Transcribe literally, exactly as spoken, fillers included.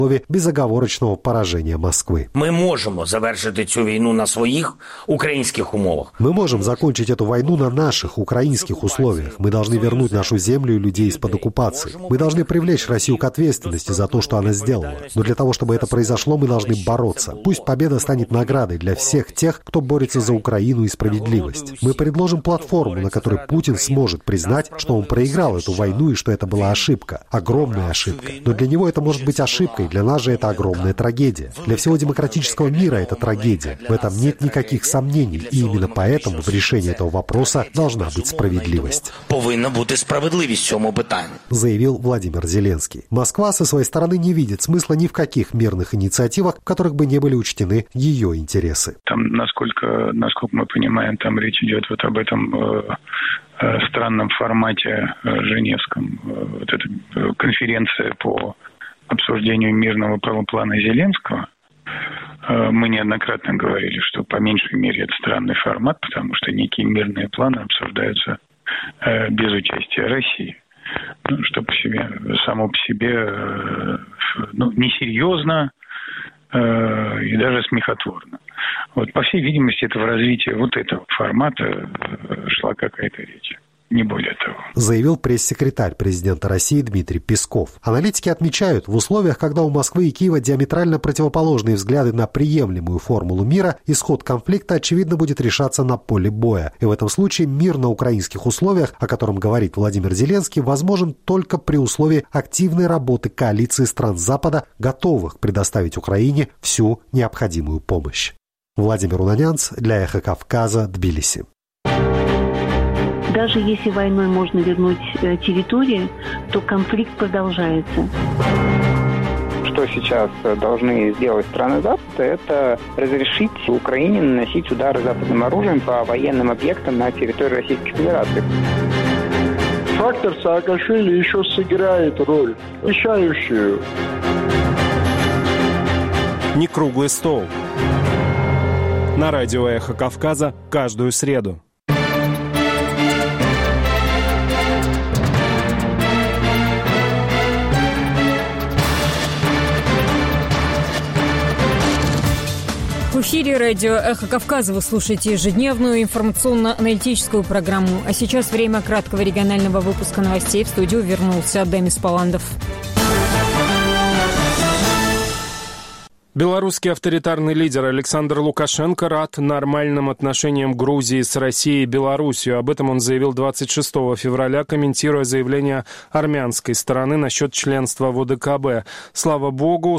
безоговорочного поражения Москвы. Мы можем завершить эту войну на своих украинских умовах. Мы можем закончить эту войну на наших украинских условиях. Мы должны вернуть нашу землю и людей из-под оккупации. Мы должны привлечь Россию к ответственности за то, что она сделала. Но для того, чтобы это произошло, мы должны бороться. Пусть победа станет наградой для всех тех, кто борется за Украину и справедливость. Мы предложим платформу, на которой Путин сможет признать, что он проиграл эту войну и что это была ошибка. Огромная ошибка. Но для него это может быть ошибкой, для нас же это огромная трагедия. Для всего демократического мира это трагедия. В этом нет никаких сомнений. И именно поэтому в решении этого вопроса должна быть справедливость. Повинна бути справедливість в цьому питанні, заявил Владимир Зеленский. Москва со своей стороны не видит смысла ни в каких мирных инициативах, в которых бы не были учтены ее интересы. Там, насколько, насколько мы понимаем, там речь идет вот об этом э, э, странном формате э, женевском. Э, вот эта конференция по обсуждению мирного плана Зеленского. Мы неоднократно говорили, что по меньшей мере это странный формат, потому что некие мирные планы обсуждаются без участия России. Ну, что по себе, само по себе ну, несерьезно и даже смехотворно. Вот, по всей видимости, это в развитии вот этого формата шла какая-то речь. Не более того. Заявил пресс-секретарь президента России Дмитрий Песков. Аналитики отмечают, в условиях, когда у Москвы и Киева диаметрально противоположные взгляды на приемлемую формулу мира, исход конфликта, очевидно, будет решаться на поле боя. И в этом случае мир на украинских условиях, о котором говорит Владимир Зеленский, возможен только при условии активной работы коалиции стран Запада, готовых предоставить Украине всю необходимую помощь. Владимир Унанянц для Эхо Кавказа, Тбилиси. Даже если войной можно вернуть территории, то конфликт продолжается. Что сейчас должны сделать страны Запада, это разрешить Украине наносить удары западным оружием по военным объектам на территории Российской Федерации. Фактор Саакашвили еще сыграет роль, решающую. Не круглый стол. На радио «Эхо Кавказа» каждую среду. В эфире радио «Эхо Кавказа» вы слушаете ежедневную информационно-аналитическую программу. А сейчас время краткого регионального выпуска новостей. В студию вернулся Демис Паландов. Белорусский авторитарный лидер Александр Лукашенко рад нормальным отношениям Грузии с Россией и Беларусью. Об этом он заявил двадцать шестого февраля, комментируя заявление армянской стороны насчет членства в ОДКБ. Слава богу,